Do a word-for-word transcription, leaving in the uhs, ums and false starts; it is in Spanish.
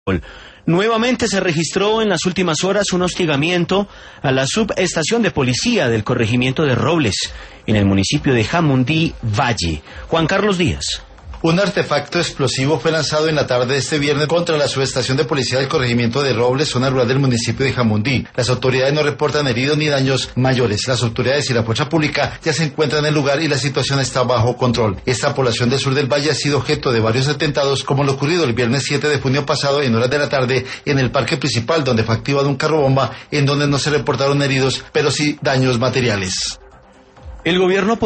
Nuevamente se registró en las últimas horas un hostigamiento a la subestación de policía del corregimiento de Robles, en el municipio de Jamundí Valle. Juan Carlos Díaz. Un artefacto explosivo fue lanzado en la tarde de este viernes contra la subestación de policía del corregimiento de Robles, zona rural del municipio de Jamundí. Las autoridades no reportan heridos ni daños mayores. Las autoridades y la fuerza pública ya se encuentran en el lugar y la situación está bajo control. Esta población del sur del valle ha sido objeto de varios atentados, como lo ocurrido el viernes siete de junio pasado en horas de la tarde en el parque principal, donde fue activado un carro bomba, en donde no se reportaron heridos, pero sí daños materiales. El gobierno